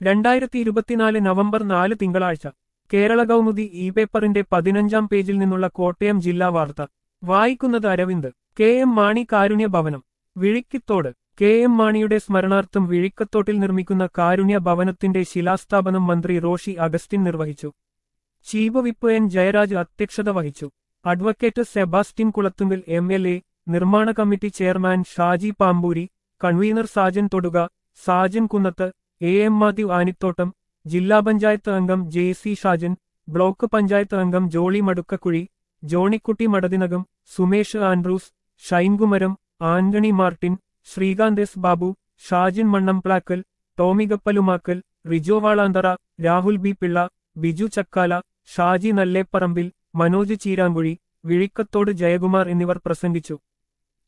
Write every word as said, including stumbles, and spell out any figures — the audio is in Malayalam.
രണ്ടായിരത്തി ഇരുപത്തിനാല് നവംബർ നാല് തിങ്കളാഴ്ച കേരള കൗമുദി ഇ പേപ്പറിന്റെ പതിനഞ്ചാം പേജിൽ നിന്നുള്ള കോട്ടയം ജില്ലാ വാർത്ത വായിക്കുന്നത് Aravind. K M Mani Karunya Bhavanam Vizhikkathodu. K M മാണിയുടെ സ്മരണാർത്ഥം വിഴിക്കത്തോട്ടിൽ നിർമ്മിക്കുന്ന കാരുണ്യ ഭവനത്തിന്റെ ശിലാസ്ഥാപനം മന്ത്രി റോഷി അഗസ്റ്റിൻ നിർവഹിച്ചു. ചീഫ് വിപ്പ് എൻ ജയരാജ് അധ്യക്ഷത വഹിച്ചു. Advocate Sebastian Kulathunkal M L A, നിർമ്മാണ committee chairman Shaji Pampoori, convener Sajan Thoduka, Sajan Kunnath, A M Mathew Anithottam, ജില്ലാ പഞ്ചായത്ത് അംഗം J C Shajan, block panchayat അംഗം ജോളി മടുക്കക്കുഴി, ജോണിക്കുട്ടി മടതിനകം, സുമേഷ് ആൻഡ്രൂസ്, ഷൈൻകുമരം, ആന്റണി മാർട്ടിൻ, ശ്രീകാന്ത് എസ് ബാബു, ഷാജിൻ മണ്ണംപ്ലാക്കൽ, ടോമി ഗപ്പലുമാക്കൽ, റിജോ വാളാന്തറ, രാഹുൽ ബി പിള്ള, ബിജു ചക്കാല, ഷാജി നല്ലേപ്പറമ്പിൽ, മനോജ് ചീരാങ്കുഴി, വിഴിക്കത്തോട് ജയകുമാർ എന്നിവർ പ്രസംഗിച്ചു.